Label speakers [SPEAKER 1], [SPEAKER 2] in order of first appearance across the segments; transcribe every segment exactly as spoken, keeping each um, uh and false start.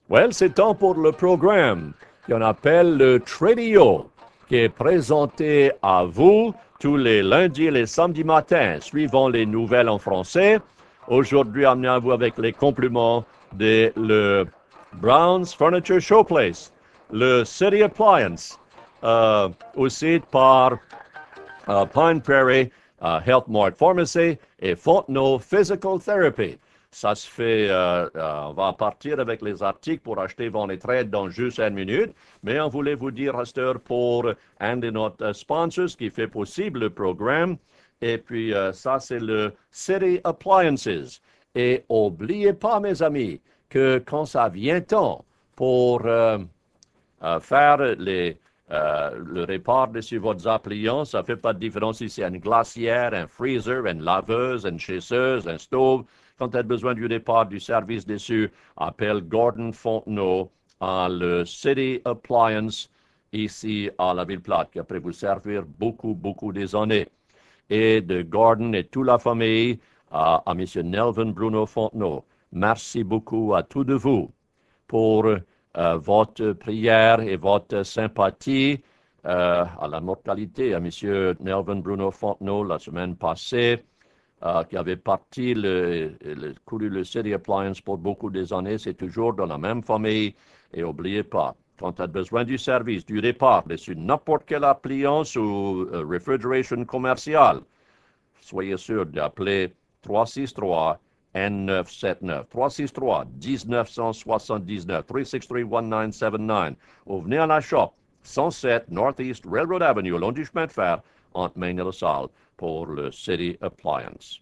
[SPEAKER 1] Well, c'est temps pour le programme qu'on appelle le Tradio, qui est présenté à vous tous les lundis et les samedis matins, suivant les nouvelles en français. Aujourd'hui, amené à vous avec les compliments de le Brown's Furniture Showplace, le City Appliance, euh, aussi par uh, Pine Prairie uh, Health Mart Pharmacy et Fontenot Physical Therapy. Ça se fait, euh, euh, on va partir avec les articles pour acheter, vendre et trade dans juste une minute, mais on voulait vous dire à cette heure pour un de notre sponsors qui fait possible le programme. Et puis, euh, ça, c'est le City Appliances. Et n'oubliez pas, mes amis, que quand ça vient temps pour euh, euh, faire les, euh, le répart dessus votre appliance, ça ne fait pas de différence si c'est une glacière, un freezer, une laveuse, une chasseuse, un stove. Quand tu as besoin du départ du service dessus, appelle Gordon Fontenot à le City Appliance ici à la Ville-Plate, qui après vous servir beaucoup, beaucoup des années. Et de Gordon et toute la famille, à, à M. Nelvin Bruno Fontenot. Merci beaucoup à tous de vous pour euh, votre prière et votre sympathie euh, à la mortalité à M. Nelvin Bruno Fontenot la semaine passée, euh, qui avait parti le, le, couru le City Appliance pour beaucoup des années. C'est toujours dans la même famille. Et n'oubliez pas, quand tu as besoin du service, du départ, sur n'importe quelle appliance ou uh, refrigeration commerciale, soyez sûr d'appeler trois six trois N neuf sept neuf. trois six trois un neuf sept neuf. trois six trois un neuf sept neuf. Ou venez à la shop cent sept Northeast Railroad Avenue, au long du chemin de fer, entre Maine et LaSalle, pour le City Appliance.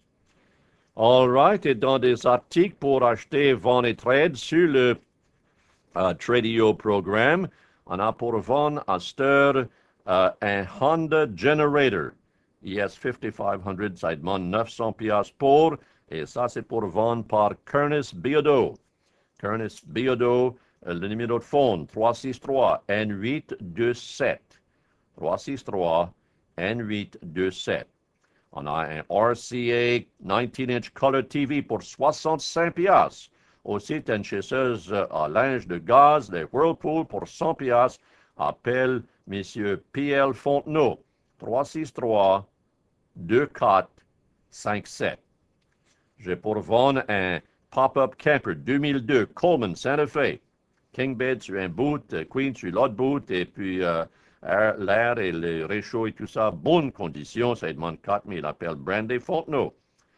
[SPEAKER 1] All right, et dans des articles pour acheter, vendre et trade sur le uh, Tradio programme, on a pour vendre à cette heure uh, un Honda Generator. I S fifty-five hundred, ça demande neuf cents piastres pour, et ça c'est pour vendre par Kernis Biodo. Kernis Biodo, le numéro de phone, trois six trois un huit deux sept. trois six trois un huit deux sept. On a un R C A dix inch Color T V pour soixante-cinq piastres. Aussi, une chasseuse à linge de gaz, des Whirlpool pour cent piastres. Appelle M. P L Fontenot, trois six trois deux quatre cinq sept. J'ai pour vendre un pop-up camper deux mille deux Coleman Santa Fe. King bed sur un bout, queen sur l'autre bout, et puis euh, l'air et le réchaud et tout ça, bonne condition, ça demande quatre mille. Appelle Brandy Fontenot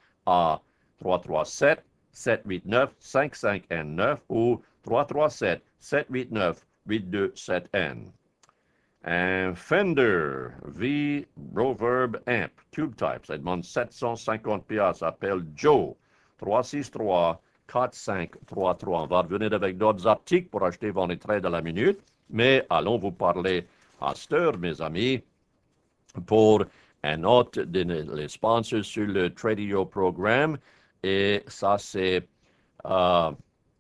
[SPEAKER 1] à trois trois sept sept huit neuf cinq cinq un neuf ou trois trois sept sept huit neuf huit deux sept un. Un Fender V Reverb Amp Tube Type, ça demande sept cent cinquante piastres, appelle Joe, trois six trois quatre cinq trois trois. On va revenir avec d'autres articles pour acheter, vendre et trade à la minute, mais allons vous parler à cette heure, mes amis, pour un autre des sponsors sur le Tradio Programme, et ça c'est euh,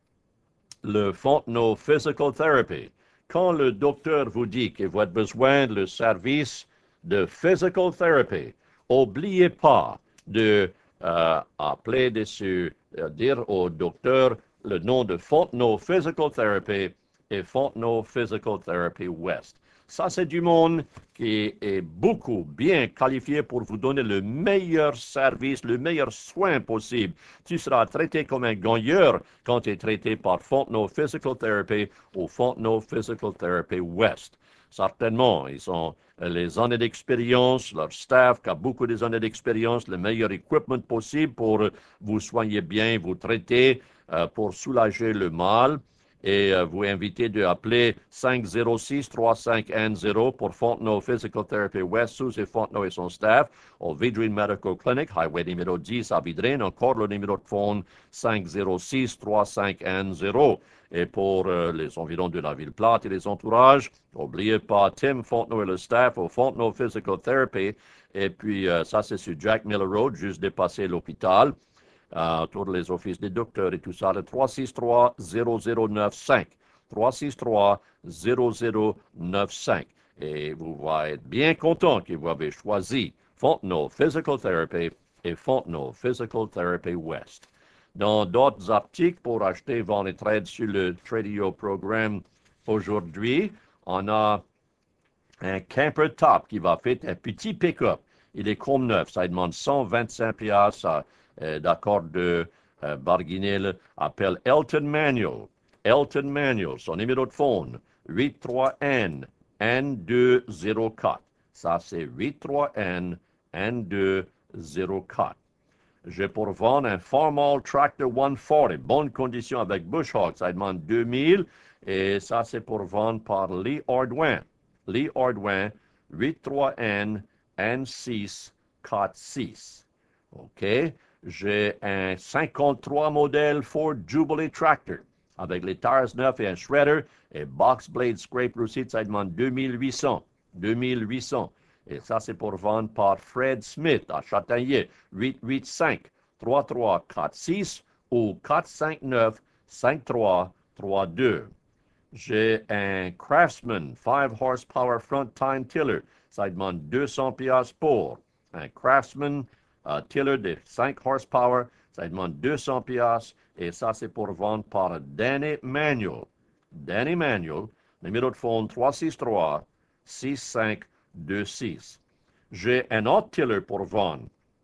[SPEAKER 1] le Fontenot Physical Therapy. Quand le docteur vous dit que vous avez besoin de service de Physical Therapy, n'oubliez pas de euh, appeler dessus, euh, dire au docteur le nom de Fontenot Physical Therapy et Fontenot Physical Therapy West. Ça, c'est du monde qui est beaucoup bien qualifié pour vous donner le meilleur service, le meilleur soin possible. Tu seras traité comme un gagneur quand tu es traité par Fontenot Physical Therapy ou Fontenot Physical Therapy West. Certainement, ils ont les années d'expérience, leur staff qui a beaucoup des années d'expérience, le meilleur équipement possible pour vous soigner bien, vous traiter, euh, pour soulager le mal. Et euh, vous invitez d'appeler cinq zéro six trois cinq un zéro pour Fontenot Physical Therapy West, Suzy Fontenot et son staff, au Vidrine Medical Clinic, Highway numéro dix à Vidrine, encore le numéro de phone cinq zéro six trois cinq un zéro. Et pour euh, les environs de la Ville-Plate et les entourages, n'oubliez pas Tim Fontenot et le staff au Fontenot Physical Therapy. Et puis, euh, ça, c'est sur Jack Miller Road, juste dépassé l'hôpital. Uh, tous les offices des docteurs et tout ça, le trois six trois zéro zéro neuf cinq. trois six trois zéro zéro neuf cinq. Et vous allez être bien content que vous avez choisi Fontenot Physical Therapy et Fontenot Physical Therapy West. Dans d'autres articles pour acheter, vendre et trade sur le Tradio Programme aujourd'hui, on a un camper top qui va faire un petit pick-up. Il est comme neuf. Ça demande cent vingt-cinq piastres euh, d'accord de euh, barguiner. Appelle Elton Manuel. Elton Manuel, son numéro de phone, huit trois N un deux zéro quatre. Ça, c'est huit trois N un deux zéro quatre. J'ai pour vendre un Farmall Tractor cent quarante, bonne condition avec Bush Hog, ça demande deux mille, et ça c'est pour vendre par Lee Ordwin. Lee Ordwin, huit trois N un six quatre six. OK? J'ai un cinquante-trois modèle Ford Jubilee Tractor avec les tires neufs et un shredder et box blade scrape aussi, ça demande deux mille huit cents. deux mille huit cents. Et ça, c'est pour vendre par Fred Smith à Châtaignier, huit huit cinq trois trois quatre six ou quatre cinq neuf cinq trois trois deux. J'ai un Craftsman five horsepower front time tiller. Ça demande deux cents piastres pour. Un Craftsman uh, tiller de cinq horsepower. Ça demande deux cents piastres. Et ça, c'est pour vendre par Danny Manuel. Danny Manuel, numéro de phone trois six trois six cinq deux six. J'ai un autre tiller pour vendre.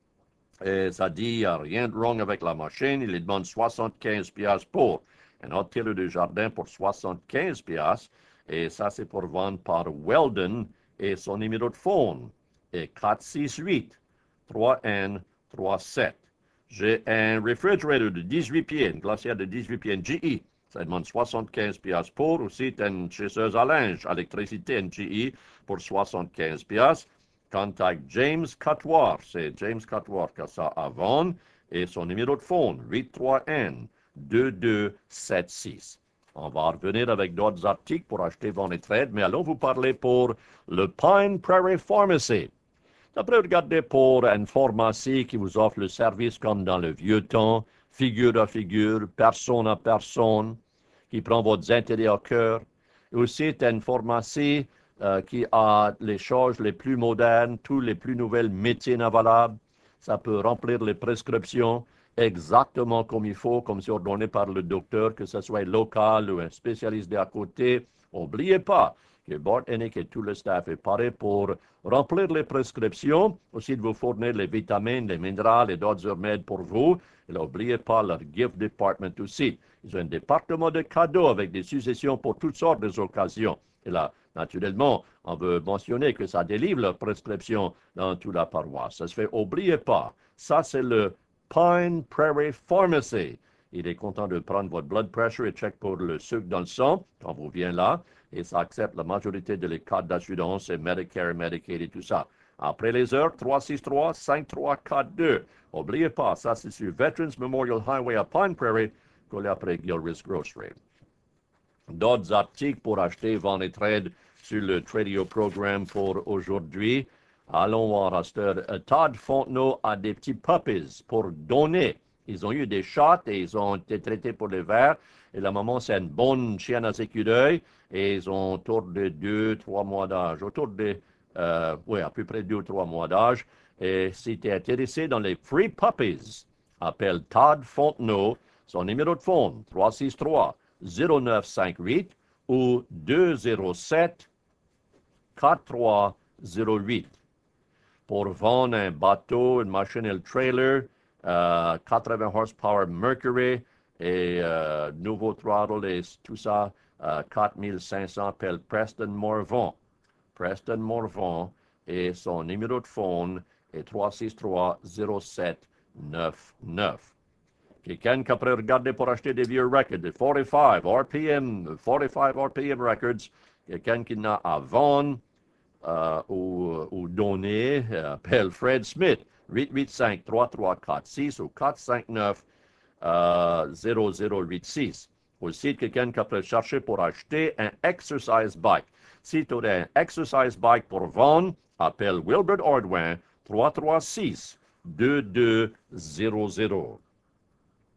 [SPEAKER 1] Et ça dit, il n'y a rien de wrong avec la machine. Il demande soixante-quinze piastres pour. Un autre tiller de jardin pour soixante-quinze piastres. Et ça, c'est pour vendre par Weldon et son numéro de phone est quatre six huit trois N trois sept. J'ai un réfrigérateur de dix-huit pieds, une glacière de dix-huit pieds, G E. Ça demande soixante-quinze piastres pour. Aussi, une chasseuse à linge, électricité, une G E pour soixante-quinze piastres. Contact James Catoir. C'est James Catoir qui a ça à vendre. Et son numéro de phone, huit trois N deux deux sept six. On va revenir avec d'autres articles pour acheter, vendre et trade, mais allons vous parler pour le Pine Prairie Pharmacy. Après, regardez pour une pharmacie qui vous offre le service comme dans le vieux temps, figure à figure, personne à personne, qui prend votre intérêt au cœur. Aussi, c'est une pharmacie euh, qui a les choses les plus modernes, tous les plus nouvelles médecines avalables. Ça peut remplir les prescriptions exactement comme il faut, comme c'est ordonné par le docteur, que ce soit local ou un spécialiste d'à côté. N'oubliez pas que Bart Hennick et tout le staff est paré pour remplir les prescriptions, aussi de vous fournir les vitamines, les minéraux et d'autres remèdes pour vous. Et n'oubliez pas leur gift department aussi. Ils ont un département de cadeaux avec des suggestions pour toutes sortes d'occasions. Et là, naturellement, on veut mentionner que ça délivre leur prescription dans toute la paroisse. Ça se fait, n'oubliez pas. Ça, c'est le Pine Prairie Pharmacy. Il est content de prendre votre blood pressure et check pour le sucre dans le sang quand vous venez là. Et ça accepte la majorité de les cartes d'assurance et Medicare, Medicaid et tout ça. Après les heures, trois six trois cinq trois quatre deux. N'oubliez pas, ça c'est sur Veterans Memorial Highway à Pine Prairie, collé après Gilchrist Grocery. D'autres articles pour acheter, vendre et trade sur le Tradio Programme pour aujourd'hui. Allons voir, Astor. Todd Fontenot a des petits puppies pour donner. Ils ont eu des chats et ils ont été traités pour les vers. Et la maman, c'est une bonne chienne à ses coups d'œil. Et ils ont autour de deux, trois mois d'âge. Autour de, euh, oui, à peu près deux ou trois mois d'âge. Et si tu es intéressé dans les free puppies, appelle Todd Fontenot. Son numéro de phone, trois six trois zéro neuf cinq huit ou deux zéro sept quatre trois zéro huit. Pour vendre un bateau, une machine et le trailer, euh, quatre-vingts horsepower Mercury et euh, nouveau throttle et tout ça, euh, quatre mille cinq cents, appelle Preston Morvan. Preston Morvan et son numéro de phone est trois six trois zéro sept neuf neuf. Quelqu'un qui après regarder pour acheter des vieux records de quarante-cinq R P M, quarante-cinq R P M records, quelqu'un qui n'a à vendre euh, ou, ou donner, euh, appelle Fred Smith, huit huit cinq trois trois quatre six ou quatre cinq neuf zéro zéro huit six. Aussi, quelqu'un qui après chercher pour acheter un exercise bike. Si tu as un exercise bike pour vendre, appelle Wilbert Ordwin, trois trois six deux deux zéro zéro.